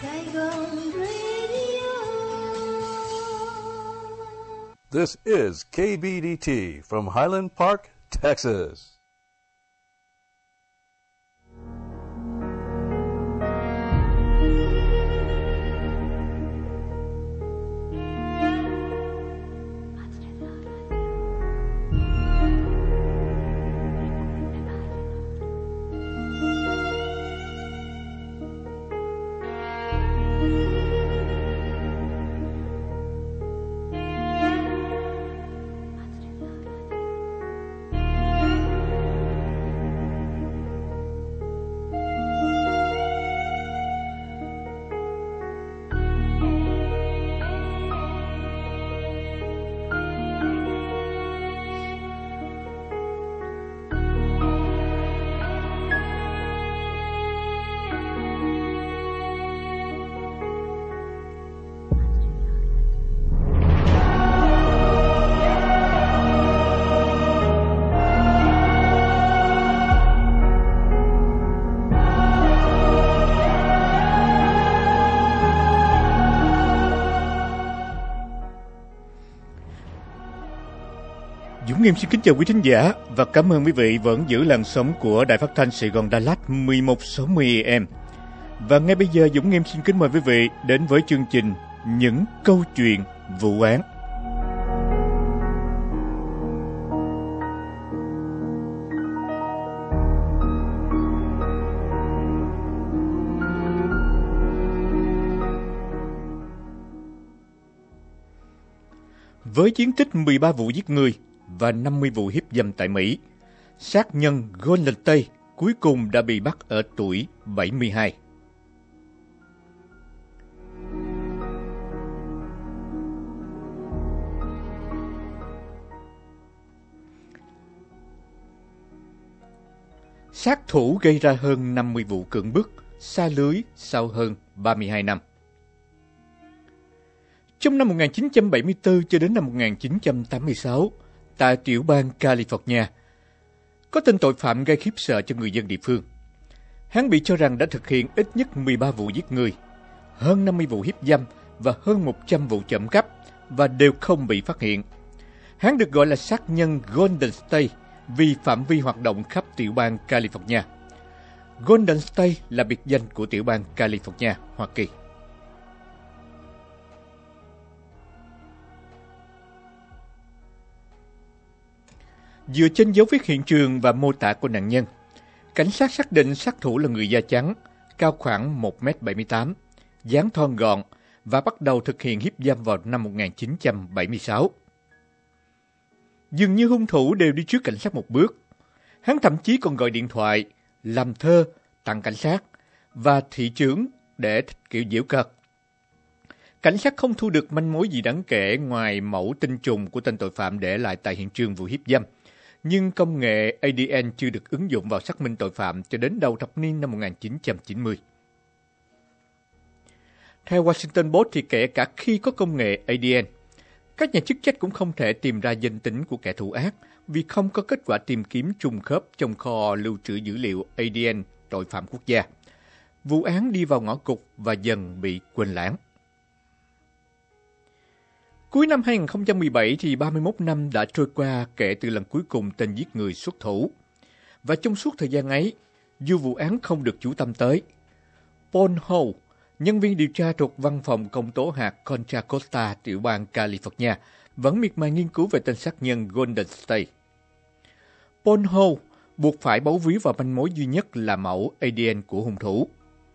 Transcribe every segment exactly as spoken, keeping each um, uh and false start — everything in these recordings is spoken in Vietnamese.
Saigon Radio. This is K B D T from Highland Park, Texas. Dũng Nghiêm xin kính chào quý thính giả và cảm ơn quý vị vẫn giữ làn sóng của Đài Phát thanh Sài Gòn Đà Lạt mười một sáu mươi A M. Và ngay bây giờ Dũng Nghiêm xin kính mời quý vị đến với chương trình Những câu chuyện vụ án. Với chiến tích mười ba vụ giết người và năm mươi vụ hiếp dâm tại Mỹ, sát nhân Golden State cuối cùng đã bị bắt ở tuổi bảy mươi hai. Sát thủ gây ra hơn năm mươi vụ cưỡng bức, sa lưới sau hơn ba mươi hai năm. Trong năm một nghìn chín trăm bảy mươi tư cho đến năm một nghìn chín trăm tám mươi sáu, tại tiểu bang California, có tên tội phạm gây khiếp sợ cho người dân địa phương. Hắn bị cho rằng đã thực hiện ít nhất mười ba vụ giết người, hơn năm mươi vụ hiếp dâm và hơn một trăm vụ trộm cắp và đều không bị phát hiện. Hắn được gọi là sát nhân Golden State vì phạm vi hoạt động khắp tiểu bang California. Golden State là biệt danh của tiểu bang California, Hoa Kỳ. Dựa trên dấu vết hiện trường và mô tả của nạn nhân, cảnh sát xác định sát thủ là người da trắng, cao khoảng một mét bảy mươi tám, dáng thon gọn và bắt đầu thực hiện hiếp dâm vào năm một nghìn chín trăm bảy mươi sáu. Dường như hung thủ đều đi trước cảnh sát một bước. Hắn thậm chí còn gọi điện thoại, làm thơ, tặng cảnh sát và thị trưởng để kiểu giễu cợt. Cảnh sát không thu được manh mối gì đáng kể ngoài mẫu tinh trùng của tên tội phạm để lại tại hiện trường vụ hiếp dâm. Nhưng công nghệ A D N chưa được ứng dụng vào xác minh tội phạm cho đến đầu thập niên năm một nghìn chín trăm chín mươi. Theo Washington Post thì kể cả khi có công nghệ A D N, các nhà chức trách cũng không thể tìm ra danh tính của kẻ thủ ác vì không có kết quả tìm kiếm trùng khớp trong kho lưu trữ dữ liệu A D N tội phạm quốc gia. Vụ án đi vào ngõ cụt và dần bị quên lãng. Cuối năm hai nghìn không trăm mười bảy thì ba mươi mốt năm đã trôi qua kể từ lần cuối cùng tên giết người xuất thủ. Và trong suốt thời gian ấy, dù vụ án không được chú tâm tới, Paul Ho, nhân viên điều tra thuộc văn phòng công tố hạt Contra Costa, tiểu bang California, vẫn miệt mài nghiên cứu về tên sát nhân Golden State. Paul Ho buộc phải bấu víu vào manh mối duy nhất là mẫu A D N của hung thủ.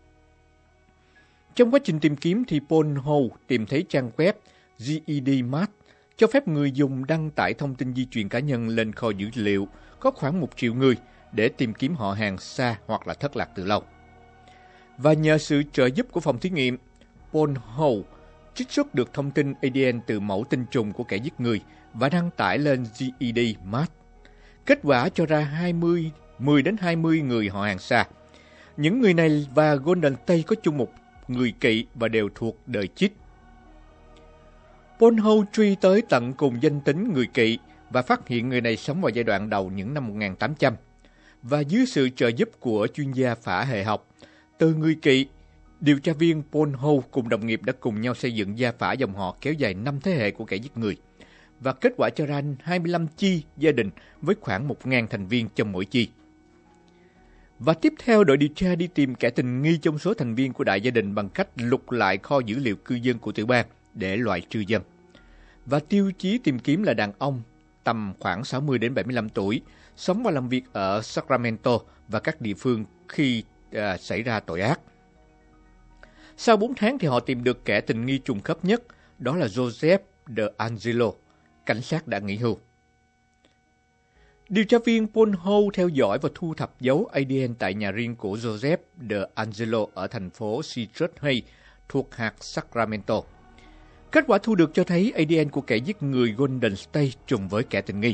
Trong quá trình tìm kiếm thì Paul Ho tìm thấy trang web G E D Mart cho phép người dùng đăng tải thông tin di truyền cá nhân lên kho dữ liệu có khoảng một triệu người để tìm kiếm họ hàng xa hoặc là thất lạc từ lâu. Và nhờ sự trợ giúp của phòng thí nghiệm, Paul Ho trích xuất được thông tin A D N từ mẫu tinh trùng của kẻ giết người và đăng tải lên G E D Mart. Kết quả cho ra hai mươi, mười đến hai mươi người họ hàng xa. Những người này và Golden State có chung một người kỵ và đều thuộc đời Chit. Paul Ho truy tới tận cùng danh tính người kỵ và phát hiện người này sống vào giai đoạn đầu những năm một nghìn tám trăm. Và dưới sự trợ giúp của chuyên gia phả hệ học, từ người kỵ, Điều tra viên Paul Ho cùng đồng nghiệp đã cùng nhau xây dựng gia phả dòng họ kéo dài năm thế hệ của kẻ giết người. Và kết quả cho ra hai mươi lăm chi gia đình với khoảng một nghìn thành viên trong mỗi chi. Và tiếp theo, đội điều tra đi tìm kẻ tình nghi trong số thành viên của đại gia đình bằng cách lục lại kho dữ liệu cư dân của tiểu bang để loại trừ dân. Và tiêu chí tìm kiếm là đàn ông tầm khoảng sáu mươi đến bảy mươi lăm tuổi, sống và làm việc ở Sacramento và các địa phương khi à, xảy ra tội ác. Sau bốn tháng thì họ tìm được kẻ tình nghi trùng khớp nhất, đó là Joseph DeAngelo, cảnh sát đã nghỉ hưu. Điều tra viên Paul Ho theo dõi và thu thập dấu a đê en tại nhà riêng của Joseph DeAngelo ở thành phố Citrus Heights thuộc hạt Sacramento. Kết quả thu được cho thấy a đê en của kẻ giết người Golden State trùng với kẻ tình nghi.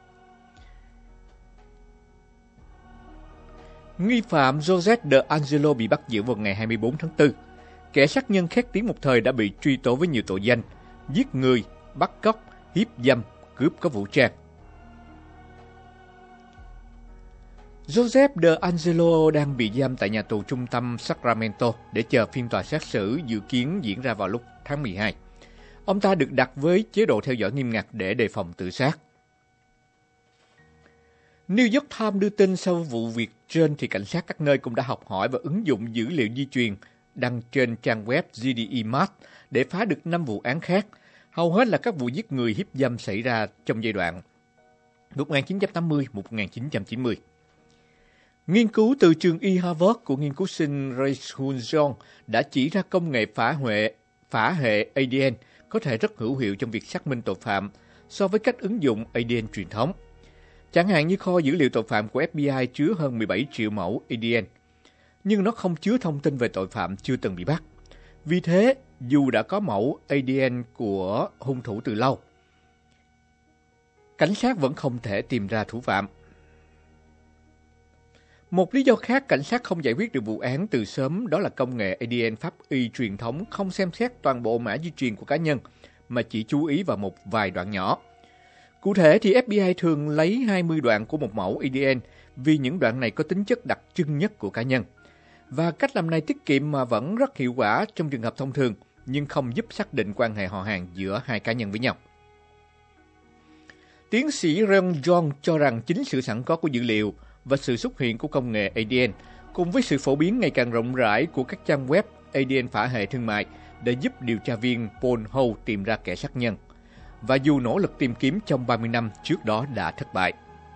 Nghi phạm Joseph DeAngelo bị bắt giữ vào ngày hai mươi bốn tháng tư. Kẻ sát nhân khét tiếng một thời đã bị truy tố với nhiều tội danh: giết người, bắt cóc, hiếp dâm, cướp có vũ trang. Joseph DeAngelo đang bị giam tại nhà tù trung tâm Sacramento để chờ phiên tòa xét xử dự kiến diễn ra vào lúc tháng mười hai. Ông ta được đặt với chế độ theo dõi nghiêm ngặt để đề phòng tự sát. New York Times đưa tin sau vụ việc trên thì cảnh sát các nơi cũng đã học hỏi và ứng dụng dữ liệu di truyền đăng trên trang web giê đê e Mart để phá được năm vụ án khác, hầu hết là các vụ giết người hiếp dâm xảy ra trong giai đoạn một nghìn chín trăm tám mươi đến một nghìn chín trăm chín mươi. Nghiên cứu từ trường y Harvard của nghiên cứu sinh Ray Hunjong đã chỉ ra công nghệ phá hệ, phá hệ a đê en có thể rất hữu hiệu trong việc xác minh tội phạm so với cách ứng dụng a đê en truyền thống. Chẳng hạn như kho dữ liệu tội phạm của ép bê i chứa hơn mười bảy triệu mẫu a đê en, nhưng nó không chứa thông tin về tội phạm chưa từng bị bắt. Vì thế, dù đã có mẫu a đê en của hung thủ từ lâu, cảnh sát vẫn không thể tìm ra thủ phạm. Một lý do khác cảnh sát không giải quyết được vụ án từ sớm đó là công nghệ a đê en pháp y truyền thống không xem xét toàn bộ mã di truyền của cá nhân, mà chỉ chú ý vào một vài đoạn nhỏ. Cụ thể thì ép bê i thường lấy hai mươi đoạn của một mẫu a đê en vì những đoạn này có tính chất đặc trưng nhất của cá nhân. Và cách làm này tiết kiệm mà vẫn rất hiệu quả trong trường hợp thông thường, nhưng không giúp xác định quan hệ họ hàng giữa hai cá nhân với nhau. Tiến sĩ Ryan John cho rằng chính sự sẵn có của dữ liệu và sự xuất hiện của công nghệ a đê en cùng với sự phổ biến ngày càng rộng rãi của các trang web a đê en phả hệ thương mại đã giúp điều tra viên Paul Ho tìm ra kẻ sát nhân. Và dù nỗ lực tìm kiếm trong ba mươi năm trước đó đã thất bại.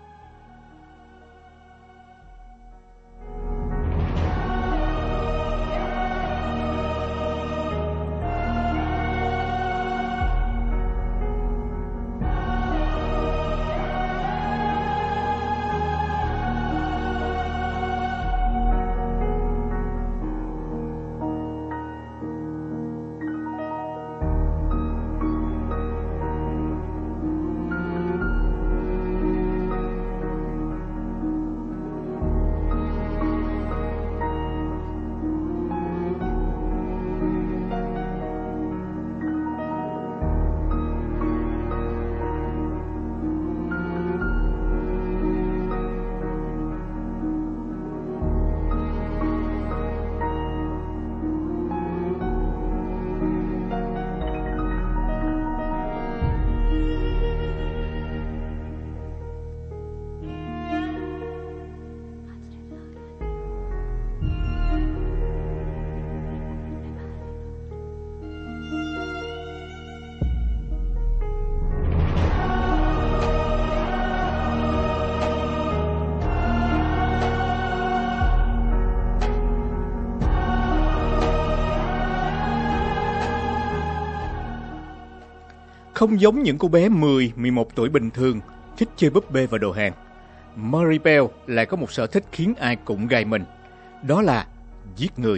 Không giống những cô bé mười, mười một tuổi bình thường, thích chơi búp bê và đồ hàng, Maribel lại có một sở thích khiến ai cũng gài mình, đó là giết người.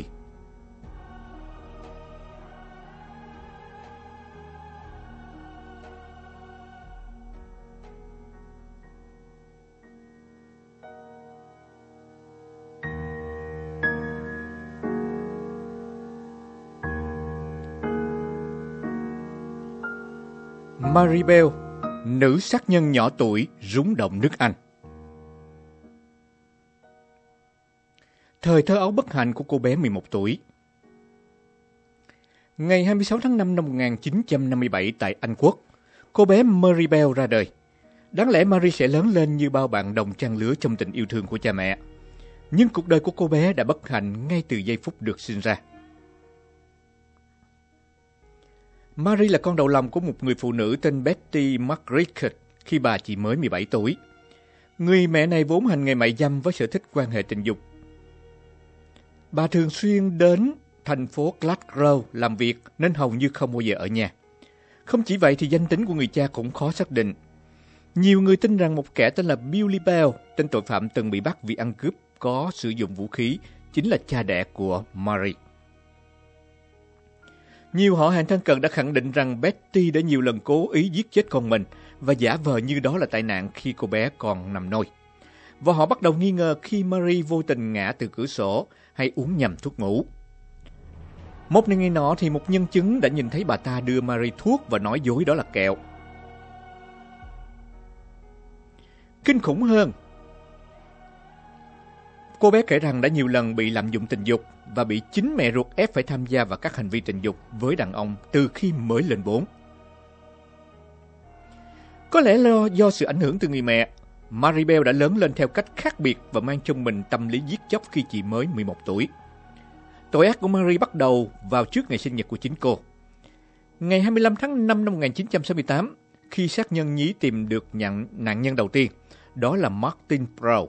Maribel, nữ sát nhân nhỏ tuổi rúng động nước Anh. Thời thơ ấu bất hạnh của cô bé mười một tuổi. Ngày hai mươi sáu tháng năm năm một nghìn chín trăm năm mươi bảy tại Anh Quốc, cô bé Maribel ra đời. Đáng lẽ Marie sẽ lớn lên như bao bạn đồng trang lứa trong tình yêu thương của cha mẹ. Nhưng cuộc đời của cô bé đã bất hạnh ngay từ giây phút được sinh ra. Marie là con đầu lòng của một người phụ nữ tên Betty Margaret khi bà chỉ mới mười bảy tuổi. Người mẹ này vốn hành nghề mại dâm với sở thích quan hệ tình dục. Bà thường xuyên đến thành phố Glasgow làm việc nên hầu như không bao giờ ở nhà. Không chỉ vậy thì danh tính của người cha cũng khó xác định. Nhiều người tin rằng một kẻ tên là Billy Bell, tên tội phạm từng bị bắt vì ăn cướp có sử dụng vũ khí, chính là cha đẻ của Marie. Nhiều họ hàng thân cận đã khẳng định rằng Betty đã nhiều lần cố ý giết chết con mình và giả vờ như đó là tai nạn khi cô bé còn nằm nôi. Và họ bắt đầu nghi ngờ khi Marie vô tình ngã từ cửa sổ hay uống nhầm thuốc ngủ. Một ngày nọ thì một nhân chứng đã nhìn thấy bà ta đưa Marie thuốc và nói dối đó là kẹo. Kinh khủng hơn, cô bé kể rằng đã nhiều lần bị lạm dụng tình dục và bị chính mẹ ruột ép phải tham gia vào các hành vi tình dục với đàn ông từ khi mới lên bốn. Có lẽ là do sự ảnh hưởng từ người mẹ, Maribel đã lớn lên theo cách khác biệt và mang trong mình tâm lý giết chóc khi chỉ mới mười một tuổi. Tội ác của Marie bắt đầu vào trước ngày sinh nhật của chính cô. Ngày hai mươi lăm tháng năm năm một nghìn chín trăm sáu mươi tám, khi sát nhân nhí tìm được nhận nạn nhân đầu tiên, đó là Martin Brown.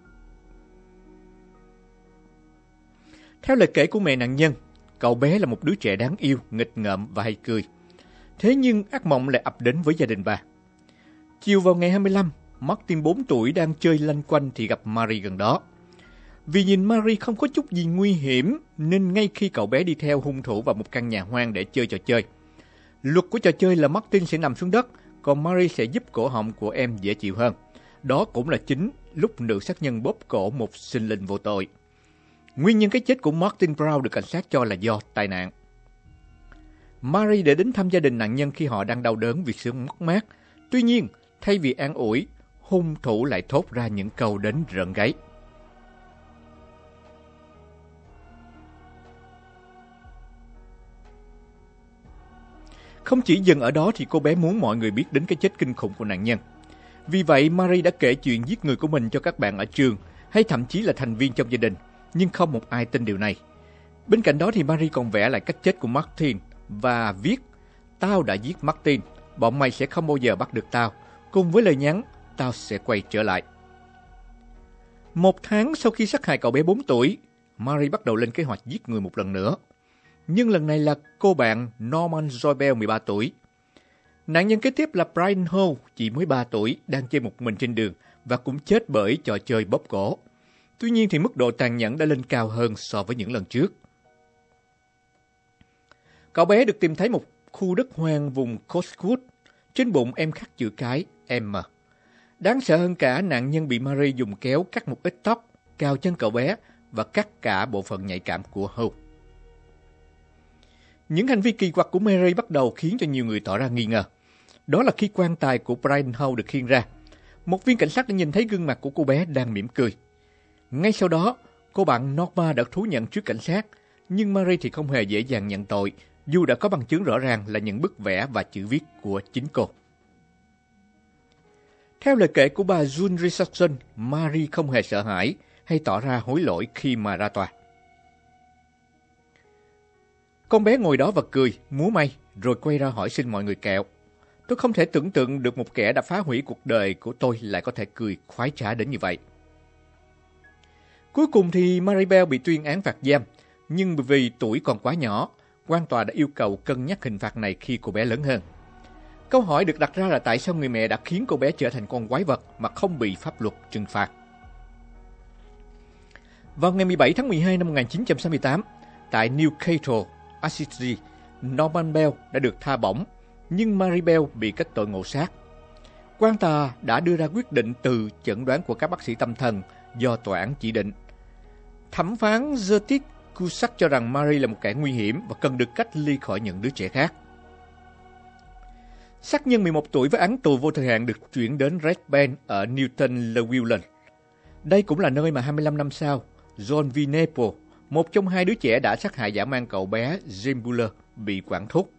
Theo lời kể của mẹ nạn nhân, cậu bé là một đứa trẻ đáng yêu, nghịch ngợm và hay cười. Thế nhưng ác mộng lại ập đến với gia đình bà. Chiều vào ngày hai mươi lăm, Martin bốn tuổi đang chơi lanh quanh thì gặp Marie gần đó. Vì nhìn Marie không có chút gì nguy hiểm nên ngay khi cậu bé đi theo hung thủ vào một căn nhà hoang để chơi trò chơi. Luật của trò chơi là Martin sẽ nằm xuống đất, còn Marie sẽ giúp cổ họng của em dễ chịu hơn. Đó cũng là chính lúc nữ sát nhân bóp cổ một sinh linh vô tội. Nguyên nhân cái chết của Martin Brown được cảnh sát cho là do tai nạn. Marie đã đến thăm gia đình nạn nhân khi họ đang đau đớn vì sự mất mát. Tuy nhiên, thay vì an ủi, hung thủ lại thốt ra những câu đến rợn gáy. Không chỉ dừng ở đó thì cô bé muốn mọi người biết đến cái chết kinh khủng của nạn nhân. Vì vậy, Marie đã kể chuyện giết người của mình cho các bạn ở trường, hay thậm chí là thành viên trong gia đình, nhưng không một ai tin điều này. Bên cạnh đó thì Marie còn vẽ lại cách chết của Martin và viết: "Tao đã giết Martin, bọn mày sẽ không bao giờ bắt được tao, cùng với lời nhắn, tao sẽ quay trở lại." Một tháng sau khi sát hại cậu bé bốn tuổi, Marie bắt đầu lên kế hoạch giết người một lần nữa. Nhưng lần này là cô bạn Norman Joybell mười ba tuổi. Nạn nhân kế tiếp là Brian Hall, chỉ mới ba tuổi, đang chơi một mình trên đường và cũng chết bởi trò chơi bóp cổ. Tuy nhiên thì mức độ tàn nhẫn đã lên cao hơn so với những lần trước. Cậu bé được tìm thấy một khu đất hoang vùng Cotswold, trên bụng em khắc chữ cái M. Đáng sợ hơn cả, nạn nhân bị Marie dùng kéo cắt một ít tóc, cào chân cậu bé và cắt cả bộ phận nhạy cảm của Hall. Những hành vi kỳ quặc của Marie bắt đầu khiến cho nhiều người tỏ ra nghi ngờ. Đó là khi quan tài của Brian Hall được khiêng ra, một viên cảnh sát đã nhìn thấy gương mặt của cô bé đang mỉm cười. Ngay sau đó, cô bạn Norma đã thú nhận trước cảnh sát, nhưng Marie thì không hề dễ dàng nhận tội, dù đã có bằng chứng rõ ràng là những bức vẽ và chữ viết của chính cô. Theo lời kể của bà June Richardson, Marie không hề sợ hãi hay tỏ ra hối lỗi khi mà ra tòa. Con bé ngồi đó và cười, múa may, rồi quay ra hỏi xin mọi người kẹo. Tôi không thể tưởng tượng được một kẻ đã phá hủy cuộc đời của tôi lại có thể cười khoái trá đến như vậy. Cuối cùng thì Maribel bị tuyên án phạt giam, nhưng vì tuổi còn quá nhỏ, quan tòa đã yêu cầu cân nhắc hình phạt này khi cô bé lớn hơn. Câu hỏi được đặt ra là tại sao người mẹ đã khiến cô bé trở thành con quái vật mà không bị pháp luật trừng phạt. Vào ngày mười bảy tháng mười hai năm một nghìn chín trăm sáu mươi tám, tại Newcastle, Essex, Norman Bell đã được tha bổng, nhưng Maribel bị kết tội ngộ sát. Quan tòa đã đưa ra quyết định từ chẩn đoán của các bác sĩ tâm thần do tòa án chỉ định. Thẩm phán Curtis Cusack cho rằng Marie là một kẻ nguy hiểm và cần được cách ly khỏi những đứa trẻ khác. Sát nhân mười một tuổi với án tù vô thời hạn được chuyển đến Red Bend ở Newton Llewellyn. Đây cũng là nơi mà hai mươi lăm năm sau, John V. Naples, một trong hai đứa trẻ đã sát hại dã man cậu bé James Buller bị quản thúc.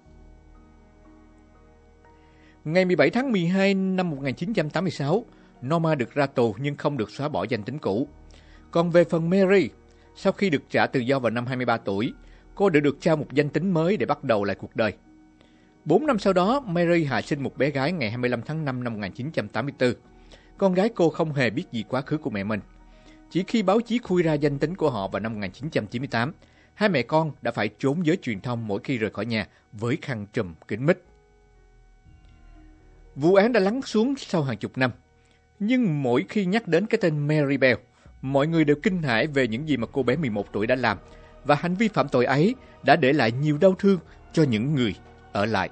Ngày mười bảy tháng mười hai năm một nghìn chín trăm tám mươi sáu, Norma được ra tù nhưng không được xóa bỏ danh tính cũ. Còn về phần Mary, sau khi được trả tự do vào năm hai mươi ba tuổi, cô đã được trao một danh tính mới để bắt đầu lại cuộc đời. Bốn năm sau đó, Mary hạ sinh một bé gái ngày hai mươi lăm tháng năm năm một nghìn chín trăm tám mươi tư. Con gái cô không hề biết gì quá khứ của mẹ mình. Chỉ khi báo chí khui ra danh tính của họ vào năm một nghìn chín trăm chín mươi tám, hai mẹ con đã phải trốn giới truyền thông mỗi khi rời khỏi nhà với khăn trùm kín mít. Vụ án đã lắng xuống sau hàng chục năm. Nhưng mỗi khi nhắc đến cái tên Mary Bell, mọi người đều kinh hãi về những gì mà cô bé mười một tuổi đã làm, và hành vi phạm tội ấy đã để lại nhiều đau thương cho những người ở lại.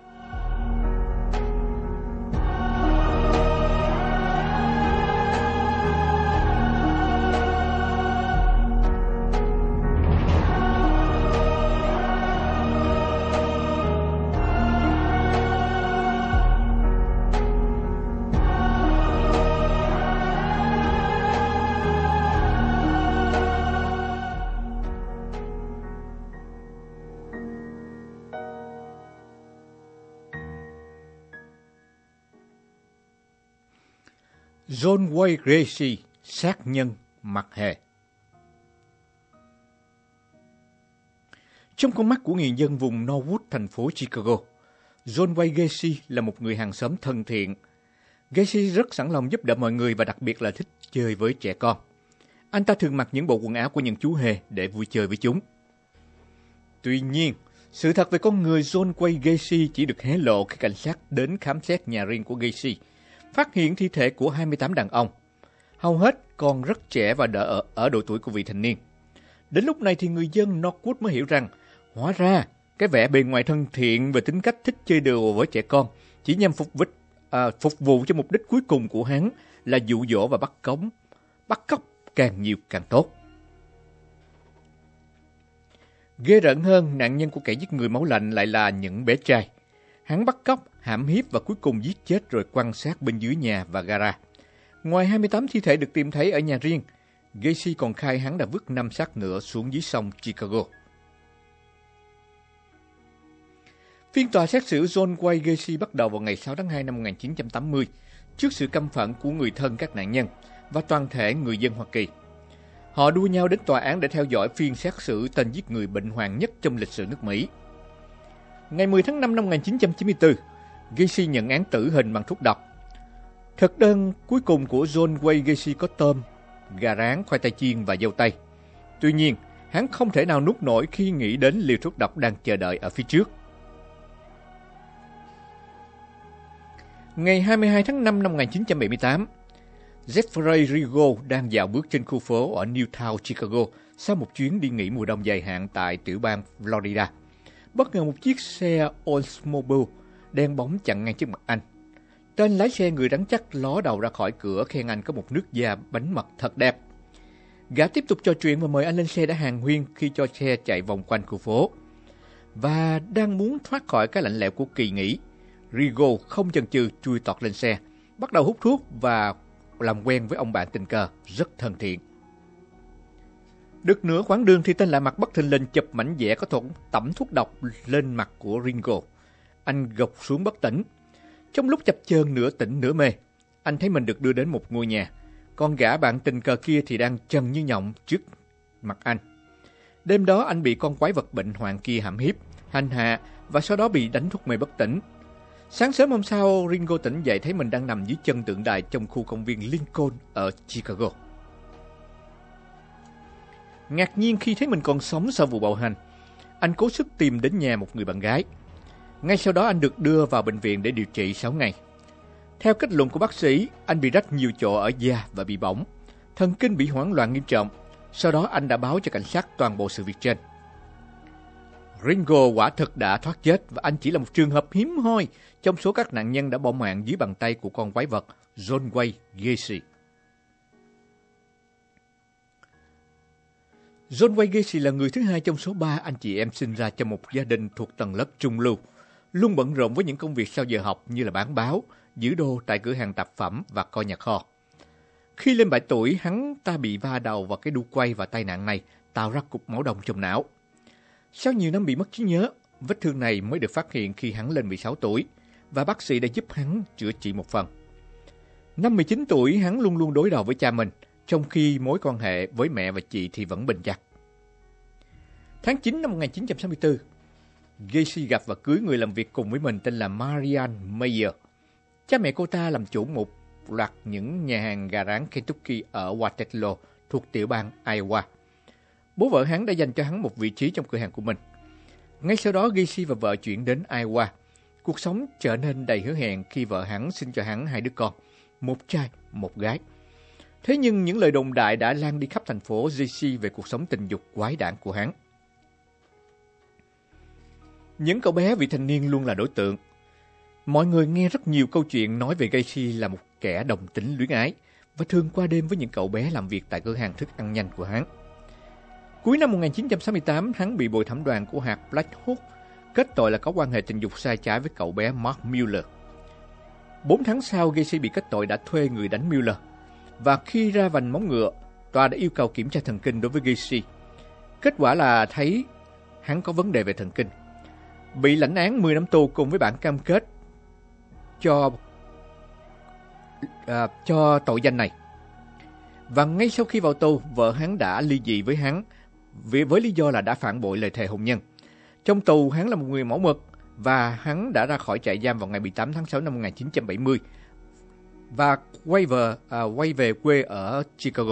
John Wayne Gacy, sát nhân mặc hề. Trong con mắt của người dân vùng Norwood, thành phố Chicago, John Wayne Gacy là một người hàng xóm thân thiện. Gacy rất sẵn lòng giúp đỡ mọi người và đặc biệt là thích chơi với trẻ con. Anh ta thường mặc những bộ quần áo của những chú hề để vui chơi với chúng. Tuy nhiên, sự thật về con người John Wayne Gacy chỉ được hé lộ khi cảnh sát đến khám xét nhà riêng của Gacy, phát hiện thi thể của hai mươi tám đàn ông, hầu hết còn rất trẻ và đã ở, ở độ tuổi của vị thành niên. Đến lúc này thì người dân Norwood mới hiểu rằng, hóa ra cái vẻ bề ngoài thân thiện và tính cách thích chơi đùa với trẻ con chỉ nhằm phục, vích, à, phục vụ cho mục đích cuối cùng của hắn là dụ dỗ và bắt cống, bắt cóc càng nhiều càng tốt. Ghê rợn hơn, nạn nhân của kẻ giết người máu lạnh lại là những bé trai. Hắn bắt cóc, hãm hiếp và cuối cùng giết chết rồi quăng xác bên dưới nhà và gara. Ngoài hai mươi tám thi thể được tìm thấy ở nhà riêng, Gacy còn khai hắn đã vứt năm xác nữa xuống dưới sông Chicago. Phiên tòa xét xử John Wayne Gacy bắt đầu vào ngày sáu tháng hai năm một nghìn chín trăm tám mươi, trước sự căm phẫn của người thân các nạn nhân và toàn thể người dân Hoa Kỳ. Họ đua nhau đến tòa án để theo dõi phiên xét xử tên giết người bệnh hoạn nhất trong lịch sử nước Mỹ. Ngày mười tháng năm năm một nghìn chín trăm chín mươi tư, Gacy nhận án tử hình bằng thuốc độc. Thực đơn cuối cùng của John Wayne Gacy có tôm, gà rán, khoai tây chiên và dâu tây. Tuy nhiên, hắn không thể nào nuốt nổi khi nghĩ đến liều thuốc độc đang chờ đợi ở phía trước. Ngày hai mươi hai tháng năm năm một nghìn chín trăm bảy mươi tám, Jeffrey Rigo đang dạo bước trên khu phố ở Newtown, Chicago sau một chuyến đi nghỉ mùa đông dài hạn tại tiểu bang Florida. Bất ngờ một chiếc xe Oldsmobile đen bóng chặn ngang trước mặt anh. Tên lái xe người rắn chắc ló đầu ra khỏi cửa khen anh có một nước da bánh mật thật đẹp. Gã tiếp tục trò chuyện và mời anh lên xe đã hàn huyên khi cho xe chạy vòng quanh khu phố. Và đang muốn thoát khỏi cái lạnh lẽo của kỳ nghỉ, Rigo không chần chừ chui tọt lên xe, bắt đầu hút thuốc và làm quen với ông bạn tình cờ rất thân thiện. Được nửa quãng đường thì tên lạ mặt bất thình lình chụp mảnh vẽ có thuốc tẩm thuốc độc lên mặt của Ringo. Anh gục xuống bất tỉnh. Trong lúc chập chờn nửa tỉnh nửa mê, anh thấy mình được đưa đến một ngôi nhà. Con gã bạn tình cờ kia thì đang trần như nhộng trước mặt anh. Đêm đó anh bị con quái vật bệnh hoạn kia hãm hiếp, hành hạ và sau đó bị đánh thuốc mê bất tỉnh. Sáng sớm hôm sau, Ringo tỉnh dậy thấy mình đang nằm dưới chân tượng đài trong khu công viên Lincoln ở Chicago. Ngạc nhiên khi thấy mình còn sống sau vụ bạo hành, anh cố sức tìm đến nhà một người bạn gái. Ngay sau đó anh được đưa vào bệnh viện để điều trị sáu ngày. Theo kết luận của bác sĩ, anh bị rách nhiều chỗ ở da và bị bỏng. Thần kinh bị hoảng loạn nghiêm trọng. Sau đó anh đã báo cho cảnh sát toàn bộ sự việc trên. Ringo quả thực đã thoát chết và anh chỉ là một trường hợp hiếm hoi trong số các nạn nhân đã bỏ mạng dưới bàn tay của con quái vật John Wayne Gacy. John Wayne Gacy là người thứ hai trong số ba anh chị em sinh ra trong một gia đình thuộc tầng lớp trung lưu, luôn bận rộn với những công việc sau giờ học như là bán báo, giữ đồ tại cửa hàng tạp phẩm và coi nhà kho. Khi lên bảy tuổi, hắn ta bị va đầu vào cái đu quay và tai nạn này tạo ra cục máu đông trong não. Sau nhiều năm bị mất trí nhớ, vết thương này mới được phát hiện khi hắn lên mười sáu tuổi và bác sĩ đã giúp hắn chữa trị một phần. Năm mười chín tuổi, hắn luôn luôn đối đầu với cha mình, trong khi mối quan hệ với mẹ và chị thì vẫn bền chặt. Tháng chín năm một nghìn chín trăm sáu mươi tư, Gacy gặp và cưới người làm việc cùng với mình tên là Marianne Mayer. Cha mẹ cô ta làm chủ một loạt những nhà hàng gà rán Kentucky ở Waterloo thuộc tiểu bang Iowa. Bố vợ hắn đã dành cho hắn một vị trí trong cửa hàng của mình. Ngay sau đó, Gacy và vợ chuyển đến Iowa. Cuộc sống trở nên đầy hứa hẹn khi vợ hắn sinh cho hắn hai đứa con, một trai, một gái. Thế nhưng những lời đồn đại đã lan đi khắp thành phố Gacy về cuộc sống tình dục quái đản của hắn. Những cậu bé vị thành niên luôn là đối tượng. Mọi người nghe rất nhiều câu chuyện nói về Gacy là một kẻ đồng tính luyến ái và thường qua đêm với những cậu bé làm việc tại cửa hàng thức ăn nhanh của hắn. Cuối năm một nghìn chín trăm sáu mươi tám, hắn bị bồi thẩm đoàn của hạt Black Hawk kết tội là có quan hệ tình dục sai trái với cậu bé Mark Mueller. Bốn tháng sau, Gacy bị kết tội đã thuê người đánh Mueller. Và khi ra vành móng ngựa, tòa đã yêu cầu kiểm tra thần kinh đối với Gacy. Kết quả là thấy hắn có vấn đề về thần kinh. Bị lãnh án mười năm tù cùng với bản cam kết cho, à, cho tội danh này. Và ngay sau khi vào tù, vợ hắn đã ly dị với hắn với, với lý do là đã phản bội lời thề hôn nhân. Trong tù, hắn là một người mẫu mực và hắn đã ra khỏi trại giam vào ngày mười tám tháng sáu năm một nghìn chín trăm bảy mươi và quay về, à, quay về quê ở Chicago.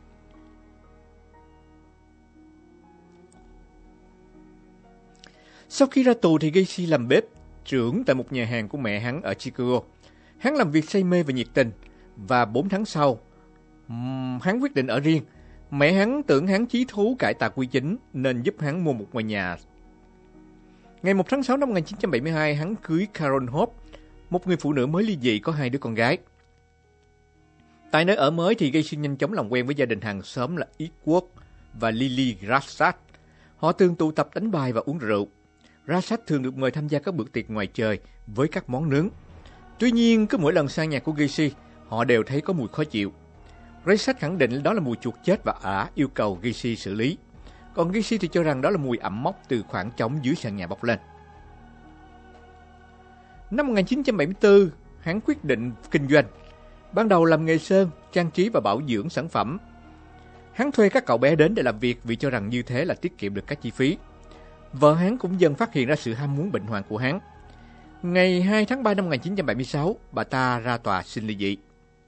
Sau khi ra tù thì Gacy làm bếp trưởng tại một nhà hàng của mẹ hắn ở Chicago. Hắn làm việc say mê và nhiệt tình và bốn tháng sau, hắn quyết định ở riêng. Mẹ hắn tưởng hắn chí thú cải tà quy chính nên giúp hắn mua một ngôi nhà. Ngày một tháng sáu năm một nghìn chín trăm bảy mươi hai, hắn cưới Carol Hope, một người phụ nữ mới ly dị có hai đứa con gái. Tại nơi ở mới thì Gacy nhanh chóng làm quen với gia đình hàng xóm là Edward và Lily Rassat. Họ thường tụ tập đánh bài và uống rượu. Rassat thường được mời tham gia các bữa tiệc ngoài trời với các món nướng. Tuy nhiên, cứ mỗi lần sang nhà của Gacy, họ đều thấy có mùi khó chịu. Rassat khẳng định đó là mùi chuột chết và ả yêu cầu Gacy xử lý. Còn Gacy thì cho rằng đó là mùi ẩm mốc từ khoảng trống dưới sàn nhà bốc lên. Năm một nghìn chín trăm bảy mươi tư, hắn quyết định kinh doanh. Ban đầu làm nghề sơn, trang trí và bảo dưỡng sản phẩm. Hắn thuê các cậu bé đến để làm việc vì cho rằng như thế là tiết kiệm được các chi phí. Vợ hắn cũng dần phát hiện ra sự ham muốn bệnh hoạn của hắn. Ngày hai tháng ba năm một nghìn chín trăm bảy mươi sáu, bà ta ra tòa xin ly dị.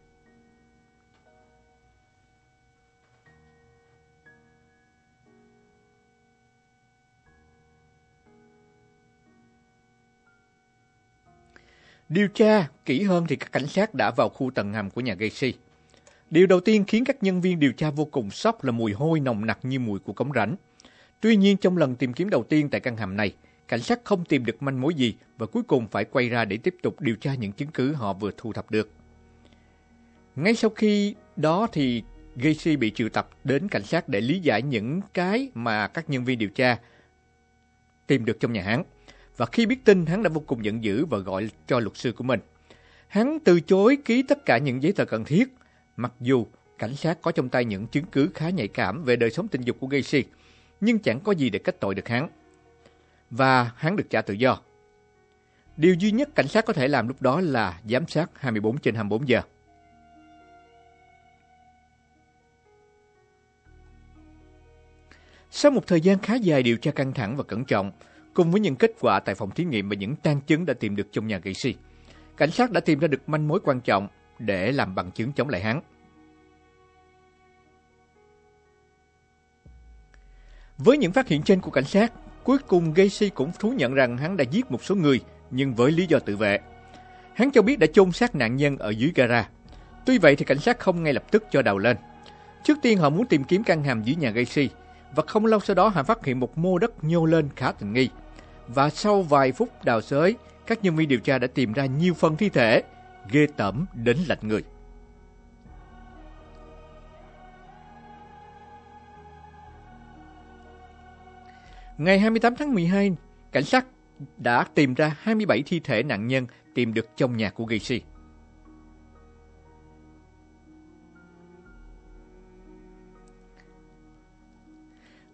Điều tra kỹ hơn thì các cảnh sát đã vào khu tầng hầm của nhà Gacy. Điều đầu tiên khiến các nhân viên điều tra vô cùng sốc là mùi hôi nồng nặc như mùi của cống rãnh. Tuy nhiên, trong lần tìm kiếm đầu tiên tại căn hầm này, cảnh sát không tìm được manh mối gì và cuối cùng phải quay ra để tiếp tục điều tra những chứng cứ họ vừa thu thập được. Ngay sau khi đó thì Gacy bị triệu tập đến cảnh sát để lý giải những cái mà các nhân viên điều tra tìm được trong nhà hắn. Và khi biết tin, hắn đã vô cùng giận dữ và gọi cho luật sư của mình. Hắn từ chối ký tất cả những giấy tờ cần thiết, mặc dù cảnh sát có trong tay những chứng cứ khá nhạy cảm về đời sống tình dục của Gacy, nhưng chẳng có gì để kết tội được hắn. Và hắn được trả tự do. Điều duy nhất cảnh sát có thể làm lúc đó là giám sát hai mươi bốn trên hai mươi bốn giờ. Sau một thời gian khá dài điều tra căng thẳng và cẩn trọng, cùng với những kết quả tại phòng thí nghiệm và những tang chứng đã tìm được trong nhà Gacy, cảnh sát đã tìm ra được manh mối quan trọng để làm bằng chứng chống lại hắn. Với những phát hiện trên của cảnh sát, cuối cùng Gacy cũng thú nhận rằng hắn đã giết một số người, nhưng với lý do tự vệ. Hắn cho biết đã chôn xác nạn nhân ở dưới gara. Tuy vậy thì cảnh sát không ngay lập tức cho đào lên. Trước tiên họ muốn tìm kiếm căn hầm dưới nhà Gacy, và không lâu sau đó họ phát hiện một mô đất nhô lên khá tình nghi. Và sau vài phút đào xới, các nhân viên điều tra đã tìm ra nhiều phần thi thể, ghê tởm đến lạnh người. Ngày hai mươi tám tháng mười hai, cảnh sát đã tìm ra hai mươi bảy thi thể nạn nhân tìm được trong nhà của Gacy.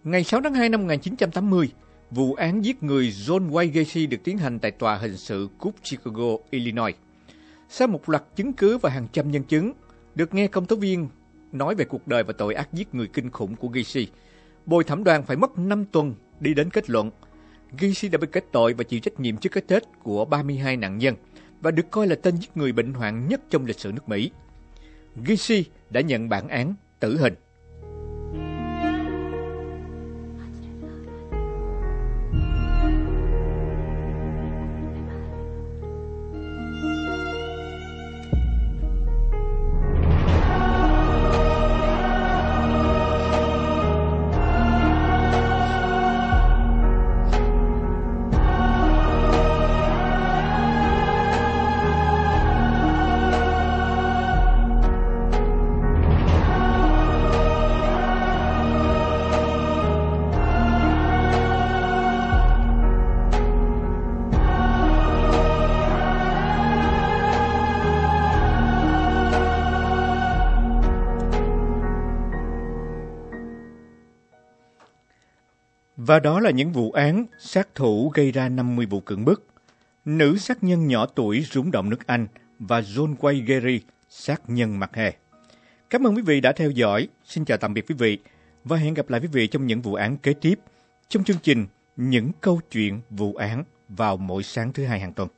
Ngày sáu tháng hai năm một nghìn chín trăm tám mươi, vụ án giết người John Wayne Gacy được tiến hành tại tòa hình sự cúp Chicago, Illinois. Sau một loạt chứng cứ và hàng trăm nhân chứng được nghe công tố viên nói về cuộc đời và tội ác giết người kinh khủng của Gacy, bồi thẩm đoàn phải mất năm tuần đi đến kết luận. Gacy đã bị kết tội và chịu trách nhiệm trước cái chết của ba mươi hai nạn nhân và được coi là tên giết người bệnh hoạn nhất trong lịch sử nước Mỹ. Gacy đã nhận bản án tử hình. Và đó là những vụ án sát thủ gây ra năm mươi vụ cưỡng bức, nữ sát nhân nhỏ tuổi rúng động nước Anh và John Wayne Gacy, sát nhân mặt hề. Cảm ơn quý vị đã theo dõi. Xin chào tạm biệt quý vị và hẹn gặp lại quý vị trong những vụ án kế tiếp trong chương trình Những câu chuyện vụ án vào mỗi sáng thứ hai hàng tuần.